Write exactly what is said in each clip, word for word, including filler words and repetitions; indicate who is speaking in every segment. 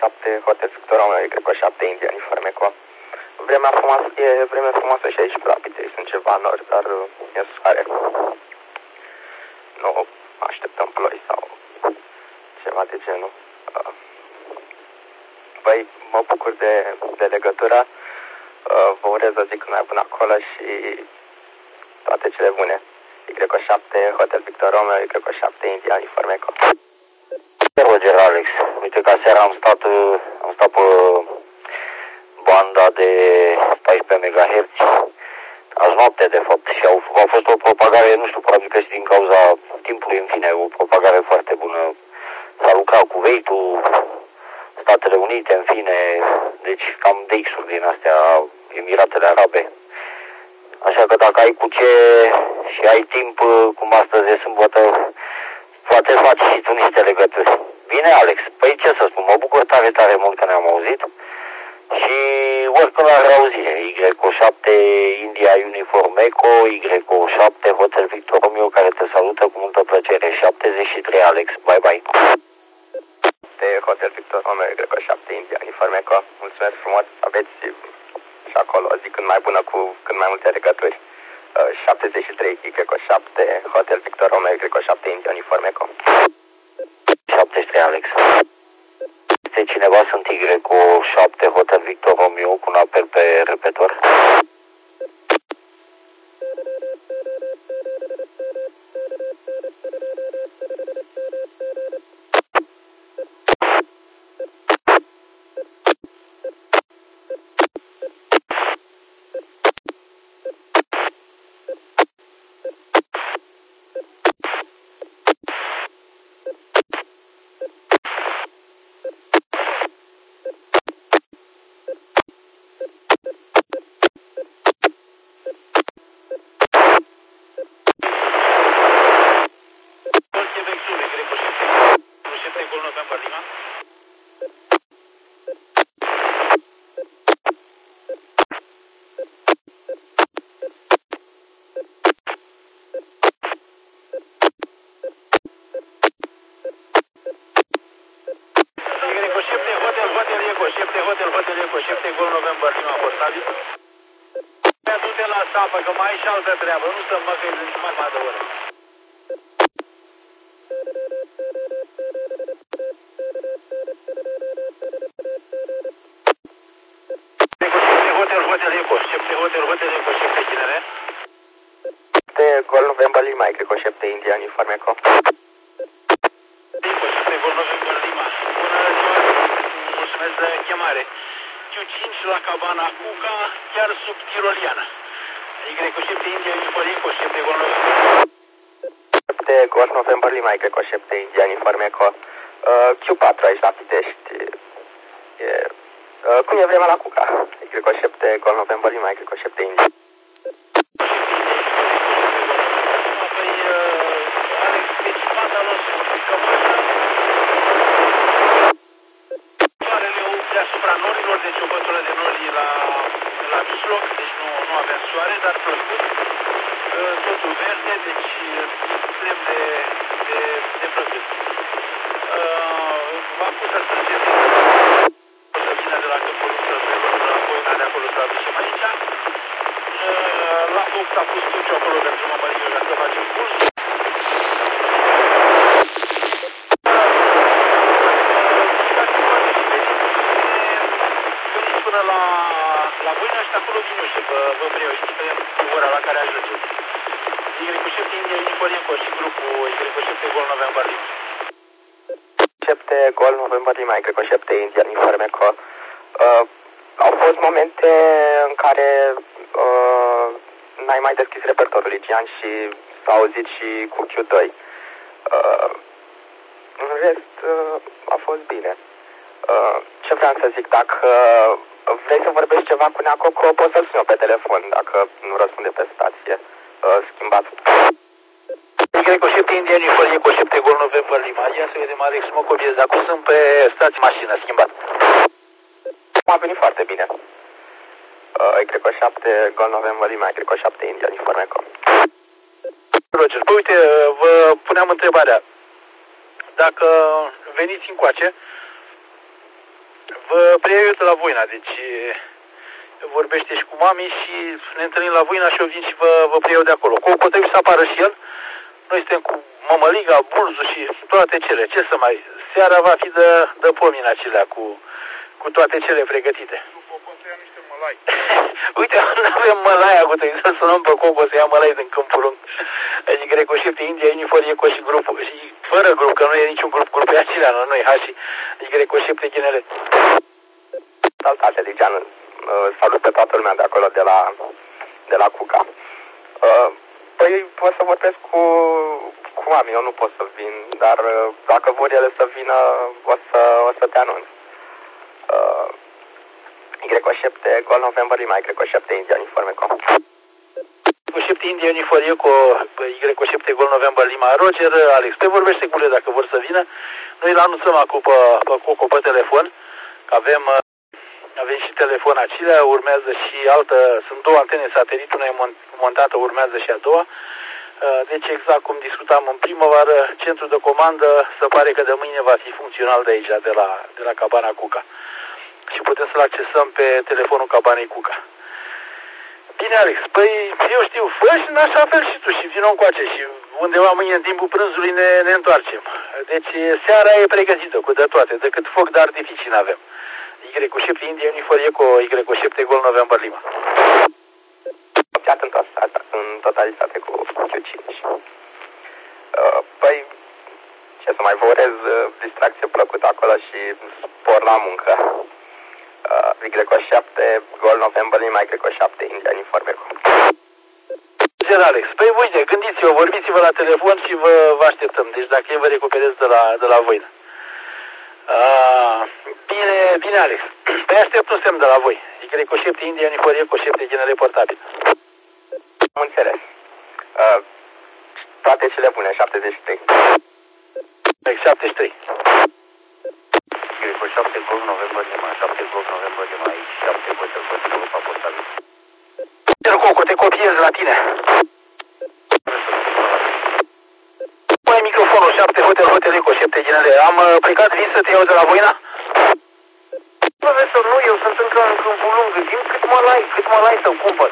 Speaker 1: șapte, Hotel Victor Romeo, Y șapte, India, uniform Eco. Vremea frumoasă, e vreme frumoasă și aici la Pitești, sunt ceva nori, dar e soare. Nu așteptăm ploi sau ceva de genul. Păi, mă bucur de, de legătură, vă urez o zi cât mai bună acolo și toate cele bune. Y șapte, Hotel Victor Romeo, Y șapte, India, uniform Eco.
Speaker 2: Roger, Alex, uite că seara am stat, am stat pe banda de paisprezece megahertz, azi noapte de fapt, și au, a fost o propagare, nu știu, probabil că și din cauza timpului, în fine, o propagare foarte bună. S-a lucrat cu Kuwaitul, Statele Unite, în fine, deci cam D X-uri din astea, Emiratele Arabe. Așa că dacă ai cu ce și ai timp, cum astăzi e sâmbătă, poate faci și tu niște legături. Bine, Alex, păi ce să spun, mă bucur tare, tare mult că ne-am auzit și oricând la reauzire. Y șapte, India Uniform Eco, Y șapte, Hotel Victor Romeo, care te salută cu multă plăcere. șaptezeci și trei, Alex, bye bye.
Speaker 1: De Hotel Victor Romeo, Y șapte, India Uniform Eco, mulțumesc frumos, aveți și acolo o zi cât mai bună cu cât mai multe legături. șaptezeci și trei, Y șapte, Hotel Victor Romeo, Y șapte, India Uniform Eco.
Speaker 2: șaptezeci și trei, Alex. Este cineva, sunt Y șapte, Hotel Victor Romeo, cu un apel pe repetor.
Speaker 3: Du-te la sapă, că mai ai și altă treabă, nu să mă că e jumătate de oră. Hotel, Hotel Eco, șapte, Hotel, Hotel Eco, șapte, Chinere.
Speaker 1: De Gol November Lima, Y șapte, India Uniform Eco.
Speaker 3: Eco, șapte, Gol November Lima. Bună ziua, mulțumesc de chemare. Q cinci la cabana Cuca, chiar sub Tiroliana. Y șapte, India Uniform Eco, șapte, Gol November.
Speaker 1: șapte, Gol November Lima, Y șapte, India Uniform Eco. Q patru aici la Pitești. E, uh, cum e vremea la Cuca? Y șapte, Gol November Lima, Y șapte, India.
Speaker 3: Deasupra norilor, deci o pătură de nori la, la mijloc, deci nu, nu avem soare, dar plăcut. Totul verde, deci extrem de, de, de plăcut. V-am pus să strângeți o să vină de la Câmpul Luptă, la Boina de acolo să aducem aici. La foc s-a pus tuciu acolo pentru mămăligă ca să facem curs. Până la, la Boina și acolo vin eu și vă, vă preiau, indiferent cu ora la care ajungeți. Y șapte, India Uniform Eco și grupul Y șapte, Gol November Lima.
Speaker 1: șapte, Gol November Lima, Y șapte, India Uniform Eco. Uh, au fost momente în care uh, n-ai mai deschis repertorul Ligian și s-a auzit și cu Q doi. Uh, în rest, uh, a fost bine. Uh, ce vreau să zic, dacă uh, vrei să vorbești ceva cu Neacoco, poți să-l suni pe telefon, dacă nu răspunde pe stație. Uh, schimbat.
Speaker 3: Y șapte, India Uniform Eco, șapte, Gol November Lima. Ia să vedem, Alex, mă copiez, dacă sunt pe stație mașină, schimbat.
Speaker 1: A venit foarte bine. Uh, Y șapte, Gol November Lima, Y șapte, India Uniform Eco.
Speaker 3: Roger, păi uite, vă puneam întrebarea. Dacă veniți încoace, vă preiau eu de la Voina, deci vorbește și cu mami și ne întâlnim la Voina și eu vin și vă, vă preiau de acolo. Coco trebuie să apară și el. Noi suntem cu mămăliga, bulzul și toate cele. Ce să mai... Seara va fi de, de pomina acelea cu, cu toate cele pregătite. Uite, nu avem mălai acum, trebuie să sunăm pe Coco să ia mălai din Câmpul Lung. Adică Recoșepte India, Unifor, Eco și grupul. Și fără grup, că nu e niciun grup, grupul e acelea, nu, noi, Hași. Adică Recoșepte Ginele.
Speaker 1: Saltate, Ligian. Salut pe toată lumea de acolo, de la, de la Cuca. Păi, pot să vorbesc cu, cu mami, eu nu pot să vin, dar dacă vor ele să vină, o să, o să te anunț. Y șapte, Gol November, Lima, Y șapte, India, Uniforme, com.
Speaker 3: Y șapte, India, Uniforme, Eco, Y șapte, Gol November, Lima, Roger, Alex, te vorbește cu ele dacă vor să vină. Noi îl anunțăm acum pe, pe Coco pe telefon, că avem, avem și telefon acelea, urmează și altă, sunt două antene satelit, una e montată, urmează și a doua. Deci exact cum discutam în primăvară, centrul de comandă se pare că de mâine va fi funcțional de aici, de la, de la Cabana Cuca. Și putem să-l accesăm pe telefonul Cabanei Cuca. Bine, Alex, păi eu știu, fă și în așa fel și tu și vină încoace și undeva mâine în timpul prânzului ne, ne întoarcem. Deci seara e pregătită cu de toate, decât foc de artificii n-avem. Y șapte, India, Unifor, Eco, Y șapte, Gol November, Lima.
Speaker 1: În, în totalitate cu Q cinci. Păi, ce să mai vă urez, distracție plăcută acolo și spor la muncă. Y șapte, Gol November, Lima, Y șapte, India, Uniforme.
Speaker 3: Alex, păi uite, gândiți-vă, vorbiți-vă la telefon și vă, vă așteptăm. Deci dacă e, vă recuperez de la, de la voi. Uh, bine, bine, Alex. Păi aștept un semn de la voi. Y șapte, India, Uniforme, Eco șapte, Ginele Portabil.
Speaker 1: Am înțeles. Uh, toate cele bune, șaptezeci și trei.
Speaker 3: șaptezeci și trei.
Speaker 2: Y șapte, Gol November, Lima, șapte, Gol November, Lima, aici, șapte, Hotel, Hotel, Europa, Portabil.
Speaker 3: Coco, te copiez la tine. Păi microfonul șapte, Hotel, Hotel, Eco șapte, Ginele. Am uh, plecat, vin să te iau de la Voina?
Speaker 2: Profesor, nu, eu sunt încă în Câmpul Lung. Zi-mi cât mă lai, cât mă lai să-l cumpăr.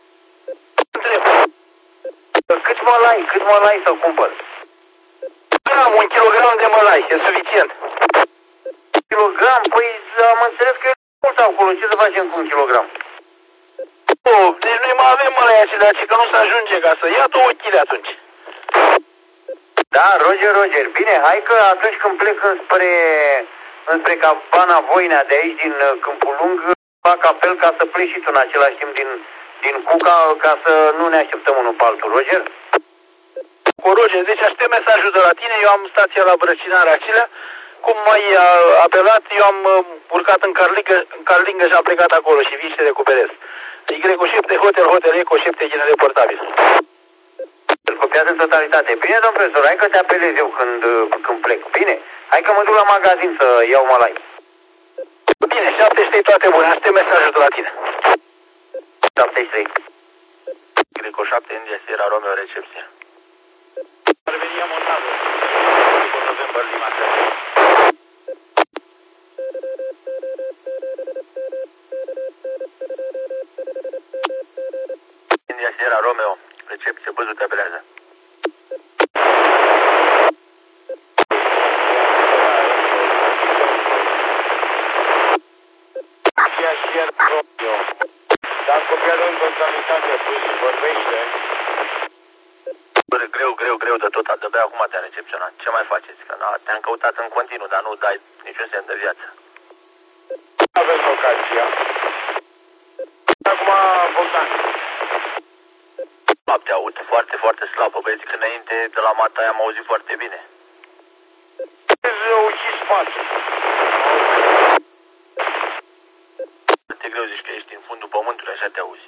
Speaker 2: Cât mă lai, cât mă lai să-l cumpăr?
Speaker 3: Am un kilogram de mălai, e suficient.
Speaker 2: Kilogram? Păi am înțeles că e mult acolo, ce să facem cu un kilogram?
Speaker 3: Oh, deci noi mai avem mălai acelea, ci că nu se ajunge ca să ia două chile atunci.
Speaker 2: Da, Roger, Roger, bine, hai că atunci când plec înspre, înspre Cabana Voina de aici din Câmpul Lung, fac apel ca să pleci și tu în același timp din, din Cuca, ca să nu ne așteptăm unul pe altul, Roger?
Speaker 3: Cu Roger, deci aștept mesajul de la tine, eu am stația la Brăcinarea acelea, cum m-ai apelat, eu am uh, urcat în Carlingă, în Carlingă și am plecat acolo și vin și te recuperez. Y șapte, Hotel, Hotel, Eco șapte, Ginele Portabil.
Speaker 2: Îl copiază în totalitate. Bine, domn profesor, hai că te apelez eu când, când plec. Bine, hai că mă duc la magazin să iau mălai.
Speaker 3: Bine, șaptezeci și trei toate bune, aștept mesajul de la tine.
Speaker 2: șaptezeci și trei.
Speaker 3: Y șapte, India, Sierra Romeo, recepție. Armenia montată. November, Lima, India, Sierra Romeo, recepție, băzul te apelează. India, Sierra Romeo. Dar copiază în totalitate, băzul, vorbește. Greu, greu, greu de tot, de-abia acum te-am recepționat. Ce mai faceți? Că te-am căutat în continuu, dar nu dai niciun semn de viață. Aveți ocazia. Acum, Bogdan. Slab te aud, foarte, foarte slab. Băieți, că înainte de la Mata am auzit foarte bine. Îți ucis pasul. Foarte greu zici că ești în fundul pământului, așa te auzi.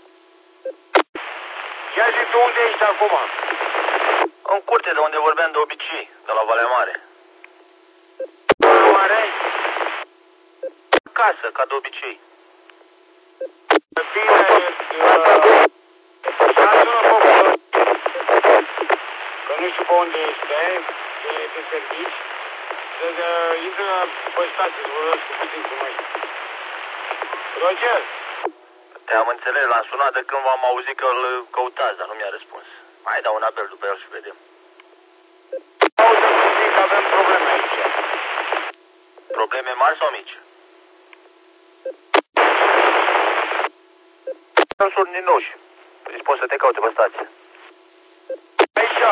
Speaker 3: Ia zi tu unde ești acum? În curte, de unde vorbeam de obicei, de la Valea Mare. Valea Mare? Acasă, ca de obicei. Bine, uh, sună Coco, că nu știu pe unde este, e pe servici. Intră pe stație, să vorbesc cu puțin cu noi. Roger?
Speaker 2: Te-am înțeles, l-am sunat de când v-am auzit că îl căutați, dar nu mi-a răspuns. Mai dau un apel după el și vedem.
Speaker 3: Auzim puțin că avem probleme aici.
Speaker 2: Probleme mari sau mici? Nu sunt ninoși. Îi spun să te caute pe stație.
Speaker 3: Aici.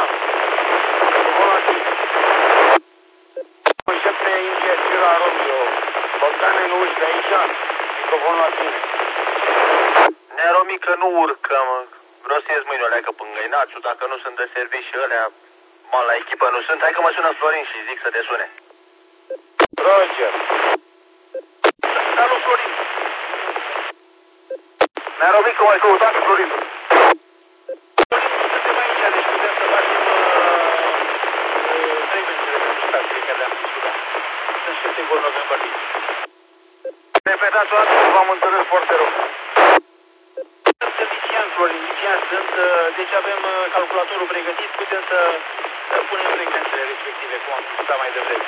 Speaker 3: Începe ingerție la Romeo. Bogdane, nu urci de aici. Microfonul la tine.
Speaker 2: Nearomică, nu urcăm. Vreau să ies mâine o leacă până Găinațu. Dacă nu sunt de servici și ălea, mă, la echipă nu sunt. Hai că mă sună Florin și zic să te sune.
Speaker 3: Roger.
Speaker 2: Salut, Florin. Nearomică, m-ai căutat, Florin.
Speaker 3: Florin, suntem aici, deci putem să facem treimensele pentru stațiile care le-am discutat. Sunt șapte gol November League.
Speaker 2: Repetați o dată, v-am înțeles foarte rău.
Speaker 3: Sunt Lițian, Florin, Lițian, sunt, deci avem calculatorul pregătit, putem să, să punem frecvențele respective, cum am discutat mai devreme.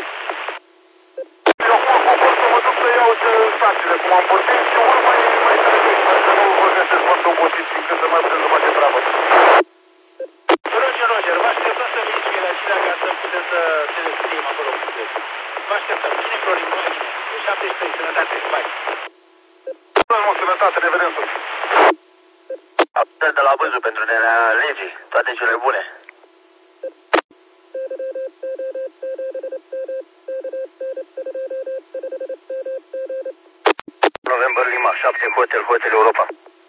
Speaker 2: Eu acum propun să mă duc să iau stațiile, cum am vorbit, și ori mai, mai târziu, să nu vă găsesc foarte obosit și încât să mai putem să facem treabă.
Speaker 3: Roger, Roger, vă așteptăm să veniți cu el aici ca să putem să telestudim acolo cu sunteți. Vă așteptăm. Bine, Florin, numai bine. De șaptezeci și trei, sănătate, bai.
Speaker 2: Mă, sănătate, ne vedem sus. Atât de la Bâzu pentru nenea legii, toate cele bune. November Lima, șapte Hotel, Hotel Europa.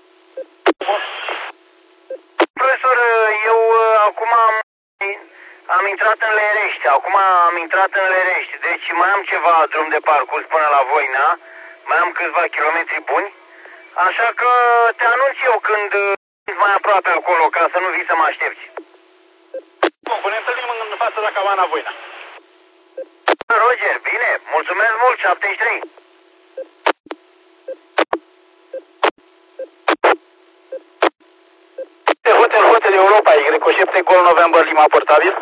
Speaker 2: Profesor, eu acum am, am intrat în Lerești, acum am intrat în Lerești, deci mai am ceva drum de parcurs până la Voina, mai am câțiva kilometri buni, așa că te anunț eu când sunt mai aproape acolo, ca să nu vii să mă aștepți.
Speaker 3: Bun, până întâlnim în față la cabana Voina.
Speaker 2: Roger, bine, mulțumesc mult, șaptezeci și trei.
Speaker 3: Hotel, Hotel Europa, Y, șapte Gol November Lima, portabil.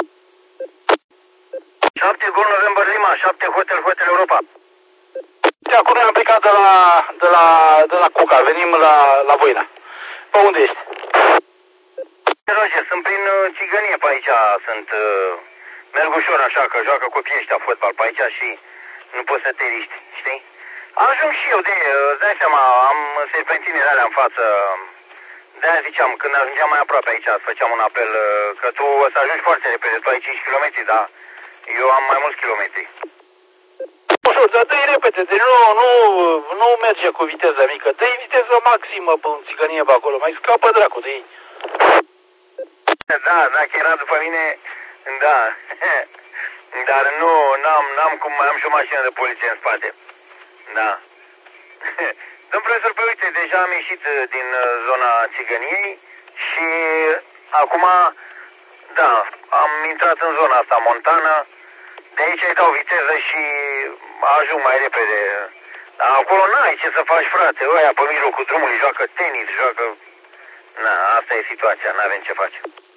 Speaker 2: șapte Gol November Lima, șapte Hotel, Hotel Europa.
Speaker 3: De acum am plecat de la, de la, de la Cuca, venim la, la Voina. Pe unde ești?
Speaker 2: Roger, sunt prin uh, Țigănie pe aici, sunt, uh, merg ușor așa, că joacă copiii ăștia fotbal pe aici și nu poți să te riști, știi? Ajung și eu de, uh, îți dai seama, am serpentinele alea în față, de-aia ziceam, când ajungeam mai aproape aici, îți făceam un apel, uh, că tu o să ajungi foarte repede, tu ai cinci kilometri, dar eu am mai mulți kilometri.
Speaker 3: Ușor, dar dă-i repede, deci nu, nu, nu merge cu viteză mică, dă-i viteză maximă pe un Țigănie pe acolo, mai scapă dracu de ei.
Speaker 2: Da, dacă era după mine, da, dar nu, n-am, n-am cum, mai am și o mașină de poliție în spate, da. Domn profesor, pe uite, deja am ieșit din zona Țigăniei și acum, da, am intrat în zona asta montană, de aici îi dau viteză și ajung mai repede. Dar acolo n-ai ce să faci, frate, ăia pe mijlocul drumului joacă tenis, joacă... Na, asta e situația, n-avem ce face.